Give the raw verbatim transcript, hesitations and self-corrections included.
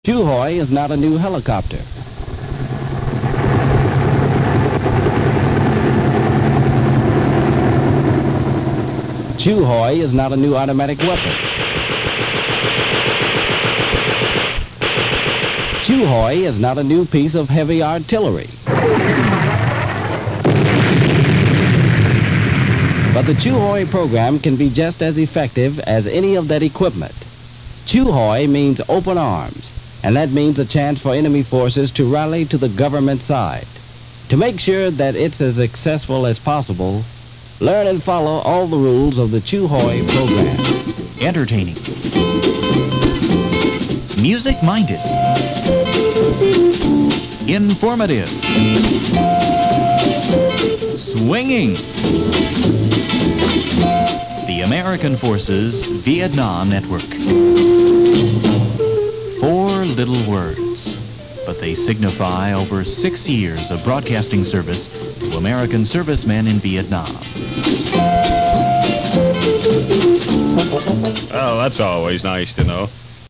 Chuhoy is not a new helicopter. Chuhoy is not a new automatic weapon. Chuhoy is not a new piece of heavy artillery. But the Chuhoy program can be just as effective as any of that equipment. Chuhoy means open arms, and that means a chance for enemy forces to rally to the government side. To make sure that it's as successful as possible, learn and follow all the rules of the Chuhoy program. Entertaining. Music-minded. Informative. Swinging. The American Forces Vietnam Network. Four little words, but they signify over six years of broadcasting service to American servicemen in Vietnam. Oh, that's always nice to know.